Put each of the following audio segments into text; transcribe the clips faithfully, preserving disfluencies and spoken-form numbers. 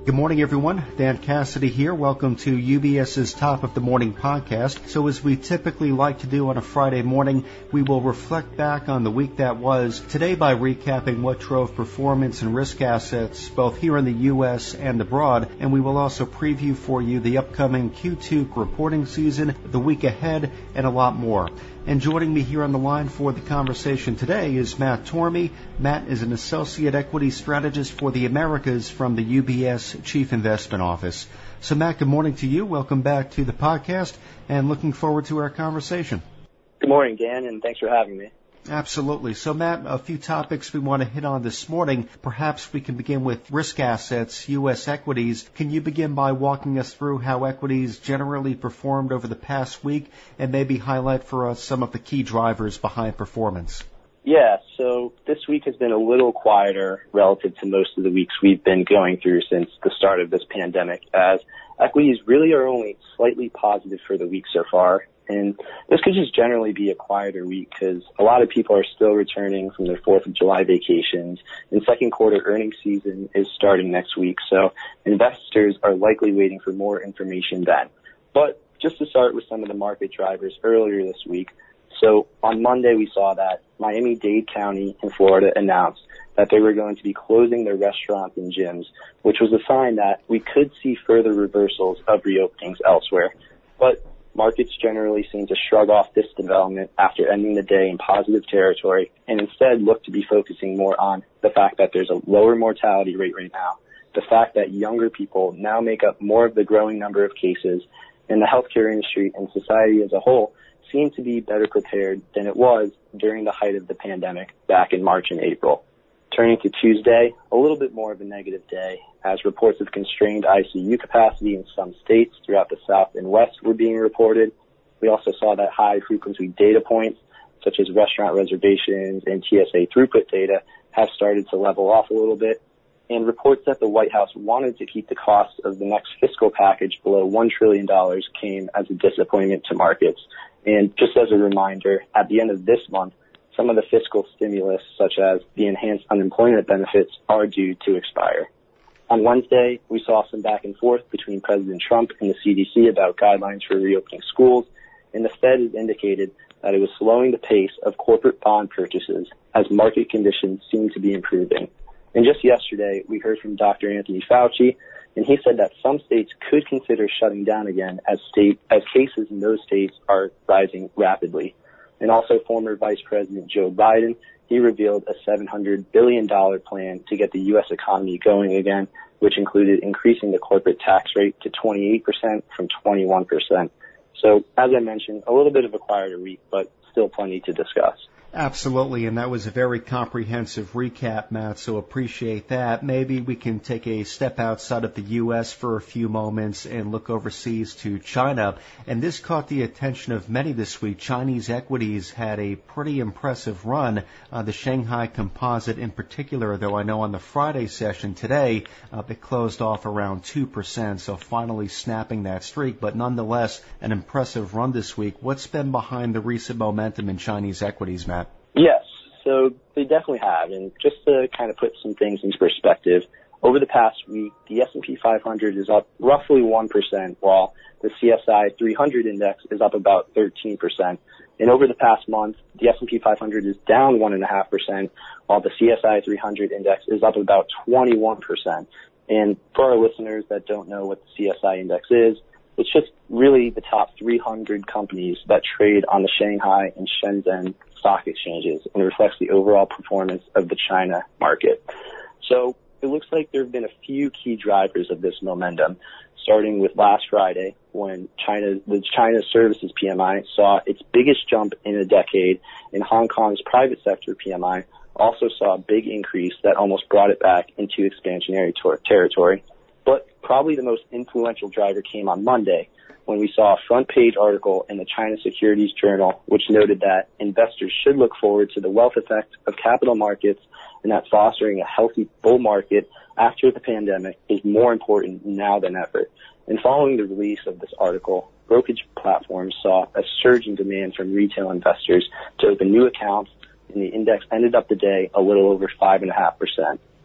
Good morning, everyone. Dan Cassidy here. Welcome to UBS's Top of the Morning podcast. So as we typically like to do on a Friday morning, we will reflect back on the week that was today by recapping what drove performance and risk assets both here in the U S and abroad. And we will also preview for you the upcoming Q two reporting season, the week ahead, and a lot more. And joining me here on the line for the conversation today is Matt Tormey. Matt is an associate equity strategist for the Americas from the U B S Chief Investment Office. So, Matt, good morning to you. Welcome back to the podcast, and looking forward to our conversation. Good morning, Dan, and thanks for having me. Absolutely. So, Matt, a few topics we want to hit on this morning. Perhaps we can begin with risk assets, U S equities. Can you begin by walking us through how equities generally performed over the past week and maybe highlight for us some of the key drivers behind performance? Yeah, so this week has been a little quieter relative to most of the weeks we've been going through since the start of this pandemic, as equities really are only slightly positive for the week so far. And this could just generally be a quieter week because a lot of people are still returning from their fourth of July vacations, and second quarter earnings season is starting next week. So investors are likely waiting for more information then. But just to start with some of the market drivers earlier this week. So on Monday, we saw that Miami-Dade County in Florida announced that they were going to be closing their restaurants and gyms, which was a sign that we could see further reversals of reopenings elsewhere. But markets generally seem to shrug off this development after ending the day in positive territory and instead look to be focusing more on the fact that there's a lower mortality rate right now, the fact that younger people now make up more of the growing number of cases, and the healthcare industry and society as a whole seem to be better prepared than it was during the height of the pandemic back in March and April. Turning to Tuesday, a little bit more of a negative day, as reports of constrained I C U capacity in some states throughout the South and West were being reported. We also saw that high-frequency data points, such as restaurant reservations and T S A throughput data, have started to level off a little bit. And reports that the White House wanted to keep the cost of the next fiscal package below one trillion dollars came as a disappointment to markets. And just as a reminder, at the end of this month, some of the fiscal stimulus, such as the enhanced unemployment benefits, are due to expire. On Wednesday, we saw some back and forth between President Trump and the C D C about guidelines for reopening schools, and the Fed has indicated that it was slowing the pace of corporate bond purchases as market conditions seem to be improving. And just yesterday, we heard from Doctor Anthony Fauci, and he said that some states could consider shutting down again as state as cases in those states are rising rapidly. And also former Vice President Joe Biden, he revealed a seven hundred billion dollars plan to get the U S economy going again, which included increasing the corporate tax rate to twenty-eight percent from twenty-one percent. So, as I mentioned, a little bit of a quieter week, but still plenty to discuss. Absolutely, and that was a very comprehensive recap, Matt, so appreciate that. Maybe we can take a step outside of the U S for a few moments and look overseas to China. And this caught the attention of many this week. Chinese equities had a pretty impressive run. Uh, the Shanghai Composite in particular, though I know on the Friday session today, uh, it closed off around two percent, so finally snapping that streak. But nonetheless, an impressive run this week. What's been behind the recent momentum in Chinese equities, Matt? Yes, so they definitely have. And just to kind of put some things into perspective, over the past week, the S and P five hundred is up roughly one percent, while the C S I three hundred index is up about thirteen percent. And over the past month, the S and P five hundred is down one point five percent, while the C S I three hundred index is up about twenty-one percent. And for our listeners that don't know what the C S I index is, it's just really the top three hundred companies that trade on the Shanghai and Shenzhen stock exchanges, and reflects the overall performance of the China market. So it looks like there have been a few key drivers of this momentum, starting with last Friday when China, the China Services P M I saw its biggest jump in a decade, and Hong Kong's private sector P M I also saw a big increase that almost brought it back into expansionary ter- territory. But probably the most influential driver came on Monday, when we saw a front-page article in the China Securities Journal, which noted that investors should look forward to the wealth effect of capital markets and that fostering a healthy bull market after the pandemic is more important now than ever. And following the release of this article, brokerage platforms saw a surge in demand from retail investors to open new accounts, and the index ended up the day a little over five point five percent.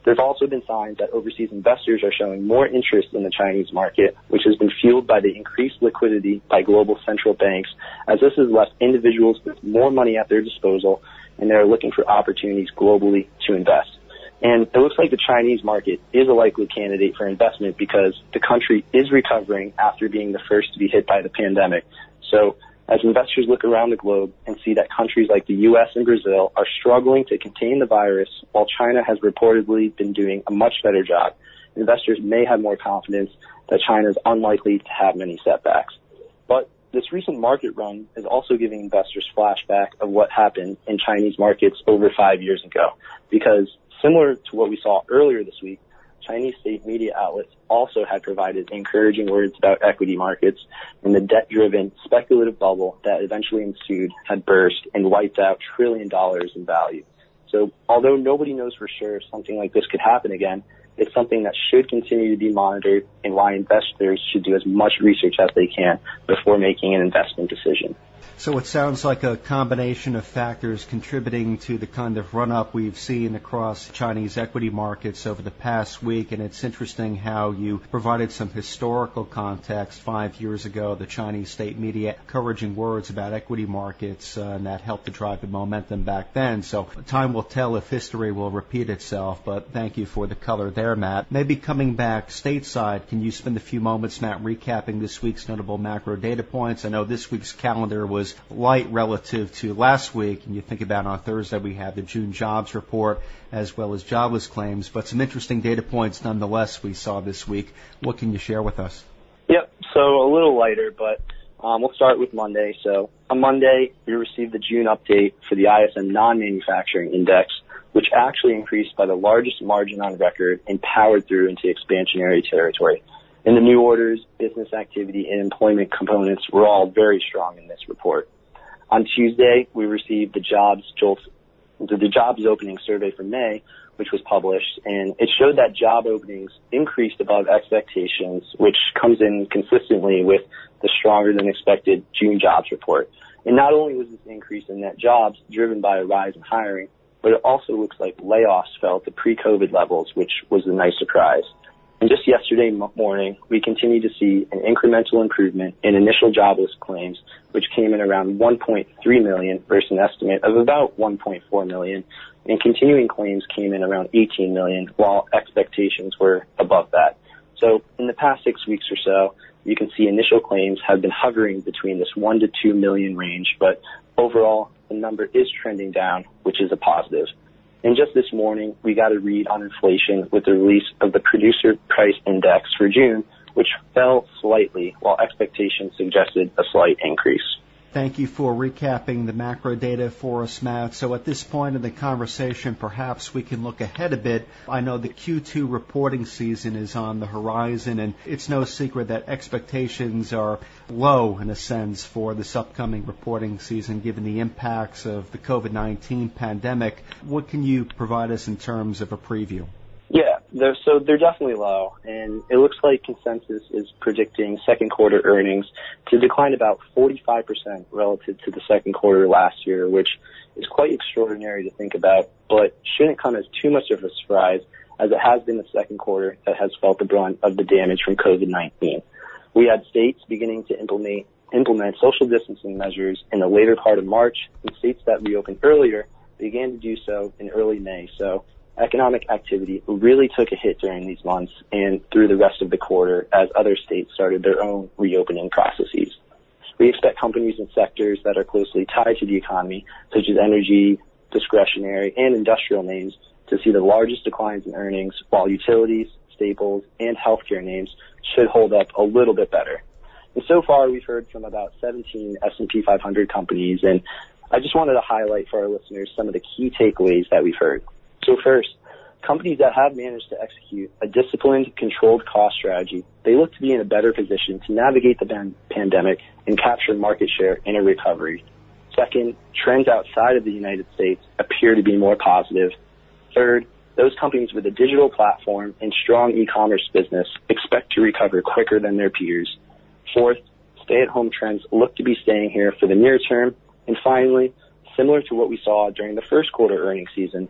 There have also been signs that overseas investors are showing more interest in the Chinese market, which has been fueled by the increased liquidity by global central banks, as this has left individuals with more money at their disposal, and they're looking for opportunities globally to invest. And it looks like the Chinese market is a likely candidate for investment because the country is recovering after being the first to be hit by the pandemic. So as investors look around the globe and see that countries like the U S and Brazil are struggling to contain the virus while China has reportedly been doing a much better job, investors may have more confidence that China is unlikely to have many setbacks. But this recent market run is also giving investors flashback of what happened in Chinese markets over five years ago, because similar to what we saw earlier this week, Chinese state media outlets also had provided encouraging words about equity markets, and the debt-driven speculative bubble that eventually ensued had burst and wiped out trillion dollars in value. So although nobody knows for sure if something like this could happen again, it's something that should continue to be monitored and why investors should do as much research as they can before making an investment decision. So it sounds like a combination of factors contributing to the kind of run-up we've seen across Chinese equity markets over the past week, and it's interesting how you provided some historical context. Five years ago, the Chinese state media encouraging words about equity markets, uh, and that helped to drive the momentum back then. So time will tell if history will repeat itself, but thank you for the color there, Matt. Maybe coming back stateside, can you spend a few moments, Matt, recapping this week's notable macro data points? I know this week's calendar was light relative to last week, and you think about on Thursday we had the June jobs report as well as jobless claims, but some interesting data points nonetheless we saw this week. What can you share with us? Yep, so a little lighter, but um, we'll start with Monday. So on Monday, we received the June update for the I S M non-manufacturing index, which actually increased by the largest margin on record and powered through into expansionary territory. And the new orders, business activity, and employment components were all very strong in this report. On Tuesday, we received the jobs jolts, the jobs opening survey for May, which was published, and it showed that job openings increased above expectations, which comes in consistently with the stronger than expected June jobs report. And not only was this increase in net jobs driven by a rise in hiring, but it also looks like layoffs fell to pre-COVID levels, which was a nice surprise. And just yesterday morning, we continue to see an incremental improvement in initial jobless claims, which came in around one point three million versus an estimate of about one point four million. And continuing claims came in around eighteen million, while expectations were above that. So in the past six weeks or so, you can see initial claims have been hovering between this one to two million range, but overall, the number is trending down, which is a positive. And just this morning, we got a read on inflation with the release of the Producer Price Index for June, which fell slightly, while expectations suggested a slight increase. Thank you for recapping the macro data for us, Matt. So at this point in the conversation, perhaps we can look ahead a bit. I know the Q two reporting season is on the horizon, and it's no secret that expectations are low, in a sense, for this upcoming reporting season, given the impacts of the COVID nineteen pandemic. What can you provide us in terms of a preview? Yeah, they're, so they're definitely low, and it looks like consensus is predicting second quarter earnings to decline about forty-five percent relative to the second quarter last year, which is quite extraordinary to think about, but shouldn't come as too much of a surprise, as it has been the second quarter that has felt the brunt of the damage from COVID nineteen. We had states beginning to implement implement social distancing measures in the later part of March, and states that reopened earlier began to do so in early May. So economic activity really took a hit during these months and through the rest of the quarter as other states started their own reopening processes. We expect companies and sectors that are closely tied to the economy, such as energy, discretionary, and industrial names, to see the largest declines in earnings, while utilities, staples, and healthcare names should hold up a little bit better. And so far, we've heard from about seventeen S and P five hundred companies, and I just wanted to highlight for our listeners some of the key takeaways that we've heard. So first, companies that have managed to execute a disciplined, controlled cost strategy, they look to be in a better position to navigate the pan- pandemic and capture market share in a recovery. Second, trends outside of the United States appear to be more positive. Third, those companies with a digital platform and strong e-commerce business expect to recover quicker than their peers. Fourth, stay-at-home trends look to be staying here for the near term. And finally, similar to what we saw during the first quarter earnings season,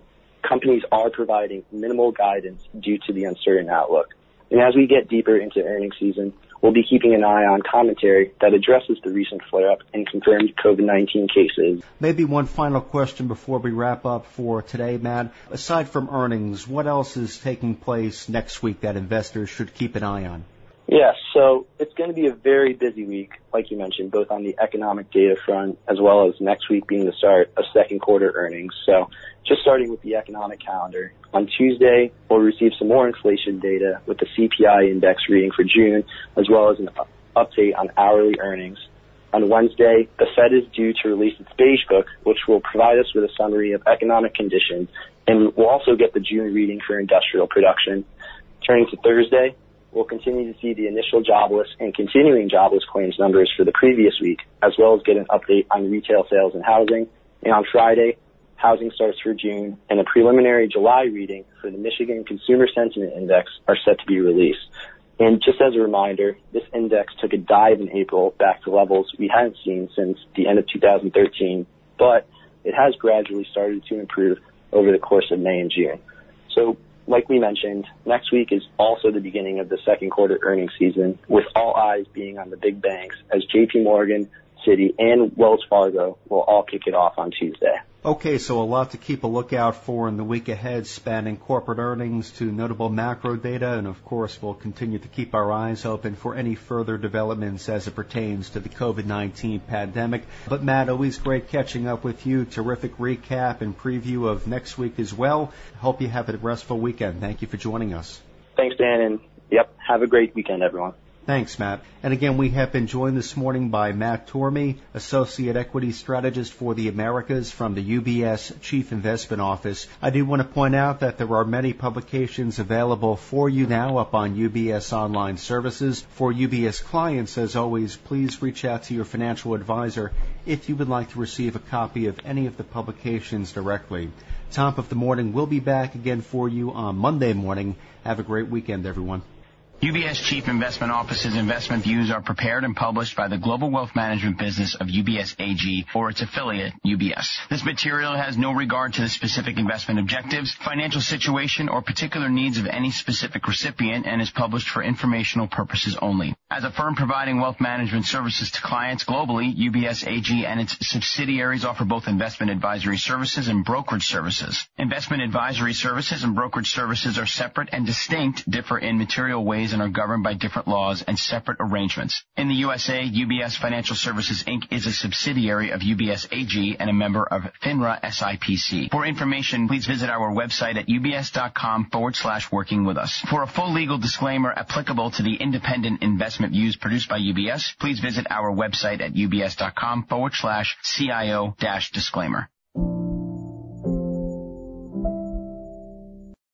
companies are providing minimal guidance due to the uncertain outlook. And as we get deeper into earnings season, we'll be keeping an eye on commentary that addresses the recent flare-up in confirmed COVID nineteen cases. Maybe one final question before we wrap up for today, Matt. Aside from earnings, what else is taking place next week that investors should keep an eye on? Yes, so it's going to be a very busy week, like you mentioned, both on the economic data front as well as next week being the start of second quarter earnings. So just starting with the economic calendar, on Tuesday, we'll receive some more inflation data with the C P I index reading for June, as well as an update on hourly earnings. On Wednesday, the Fed is due to release its Beige Book, which will provide us with a summary of economic conditions, and we'll also get the June reading for industrial production. Turning to Thursday, we'll continue to see the initial jobless and continuing jobless claims numbers for the previous week, as well as get an update on retail sales and housing. And on Friday, housing starts for June, and a preliminary July reading for the Michigan Consumer Sentiment Index are set to be released. And just as a reminder, this index took a dive in April back to levels we hadn't seen since the end of two thousand thirteen, but it has gradually started to improve over the course of May and June. So, like we mentioned, next week is also the beginning of the second quarter earnings season, with all eyes being on the big banks as J P Morgan, Citi, and Wells Fargo will all kick it off on Tuesday. Okay, so a lot to keep a lookout for in the week ahead, spanning corporate earnings to notable macro data, and of course we'll continue to keep our eyes open for any further developments as it pertains to the COVID nineteen pandemic. But Matt, always great catching up with you. Terrific recap and preview of next week as well. Hope you have a restful weekend. Thank you for joining us. Thanks, Dan, and yep, have a great weekend, everyone. Thanks, Matt. And again, we have been joined this morning by Matt Tormey, Associate Equity Strategist for the Americas from the U B S Chief Investment Office. I do want to point out that there are many publications available for you now up on U B S Online Services. For U B S clients, as always, please reach out to your financial advisor if you would like to receive a copy of any of the publications directly. Top of the Morning will be back again for you on Monday morning. Have a great weekend, everyone. U B S Chief Investment Office's investment views are prepared and published by the global wealth management business of U B S A G or its affiliate, U B S. This material has no regard to the specific investment objectives, financial situation, or particular needs of any specific recipient and is published for informational purposes only. As a firm providing wealth management services to clients globally, U B S A G and its subsidiaries offer both investment advisory services and brokerage services. Investment advisory services and brokerage services are separate and distinct, differ in material ways, and are governed by different laws and separate arrangements. In the U S A, U B S Financial Services, Incorporated is a subsidiary of U B S A G and a member of FINRA S I P C. For information, please visit our website at ubs.com forward slash working with us. For a full legal disclaimer applicable to the independent investment views produced by U B S, please visit our website at ubs.com forward slash CIO dash disclaimer.